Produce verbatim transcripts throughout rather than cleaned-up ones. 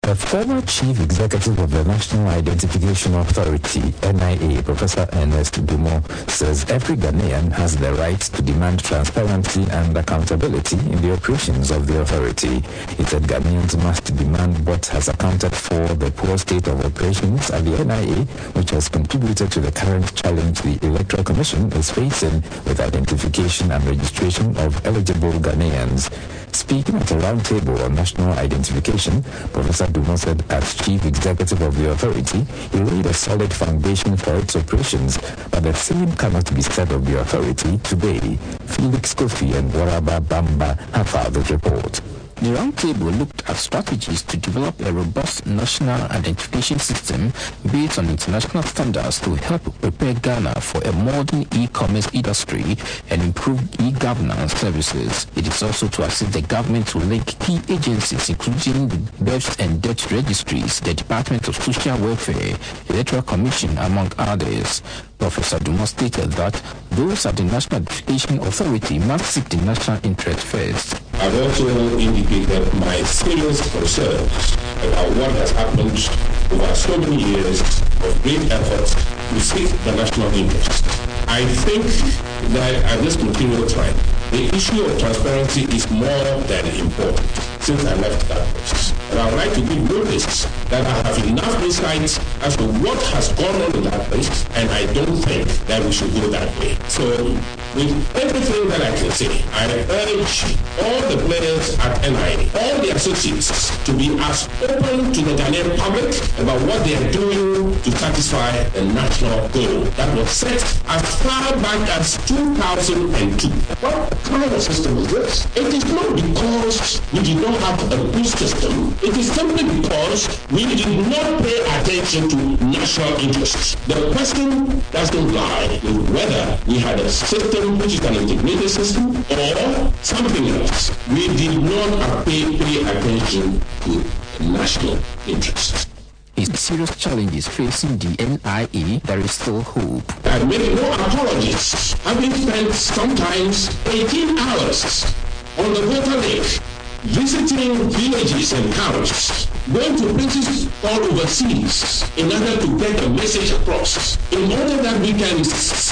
The former Chief Executive of the National Identification Authority, N I A, Professor Ernest Dumor, says every Ghanaian has the right to demand transparency and accountability in the operations of the authority. He said Ghanaians must demand what has accounted for the poor state of operations at the N I A, which has contributed to the current challenge the Electoral Commission is facing with identification and registration of eligible Ghanaians. Speaking at a roundtable on national identification, Professor Dumor said as Chief Executive of the authority, he laid a solid foundation for its operations, but the same cannot be said of the authority today. Felix Kofi and Waraba Bamba have filed the report. The roundtable looked at strategies to develop a robust national identification system based on international standards to help prepare Ghana for a modern e-commerce industry and improve e-governance services. It is also to assist the government to link key agencies, including the births and death registries, the Department of Social Welfare, Electoral Commission, among others. Professor Dumor stated that those at the National Identification Authority must seek the national interest first. I've also indicated my serious concerns about what has happened over so many years of great efforts to seek the national interest. I think that at this continual time, the issue of transparency is more than important since I left that post. And I would like to give notice that I have enough insights as to what has gone on in that place, and I don't think that we should go that way. So, with everything that I can say, I urge all the players at N I A, all the associates, to be as open to the Ghanaian public about what they are doing to satisfy the national goal that was set as far back as two thousand two. What kind of system is this? It is not because we did not have a good system. It is simply because we did not pay attention to national interests. The question doesn't lie in whether we had a system which is an integrated system or something else. We did not pay, pay attention to national interests. Is serious challenges facing the N I A, there is still hope. I make no apologies. Having spent sometimes eighteen hours on the voter lake, visiting villages and towns, going to places all overseas in order to get the message across, in order that we can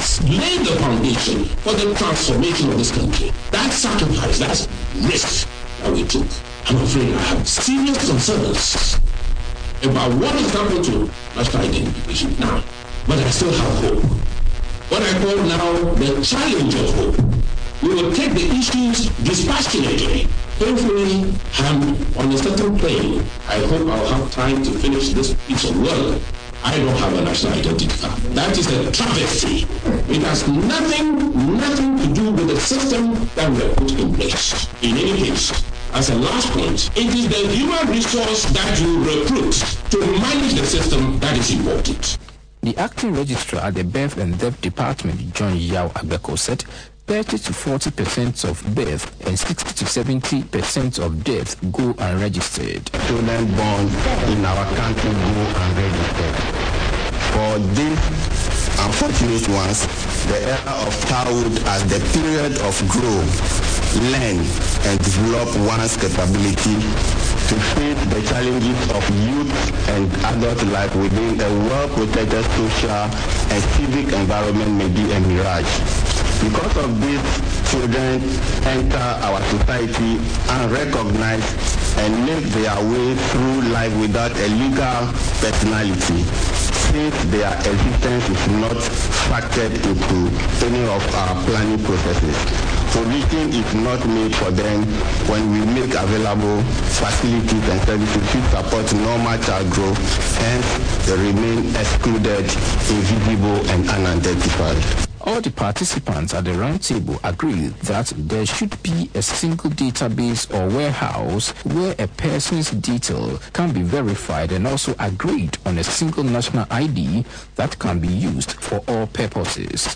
lay the foundation for the transformation of this country. That sacrifice, that risk that we took, I'm afraid I have serious concerns about what has happened to national identification now. But I still have hope. What I call now the challenge of hope. We will take the issues dispassionately. Hopefully, I'm on a certain plane. I hope I'll have time to finish this piece of work. I don't have a national identity card. That is a travesty. It has nothing, nothing to do with the system that we have put in place. In any case, as a last point, it is the human resource that you recruit to manage the system that is important. The acting registrar at the Birth and Death Department, John Yao Abeko, said thirty to forty percent of birth and sixty to seventy percent of death go unregistered. Children born in our country go unregistered. For these unfortunate ones, the era of childhood as the period of growth, learn and develop one's capability to face the challenges of youth and adult life within a well-protected social and civic environment may be a mirage. Because of this, children enter our society unrecognized and live their way through life without a legal personality, since their existence is not factored into any of our planning processes. Provision is not made for them when we make available facilities and services to support normal child growth, hence they remain excluded, invisible and unidentified. All the participants at the roundtable agreed that there should be a single database or warehouse where a person's detail can be verified, and also agreed on a single national I D that can be used for all purposes.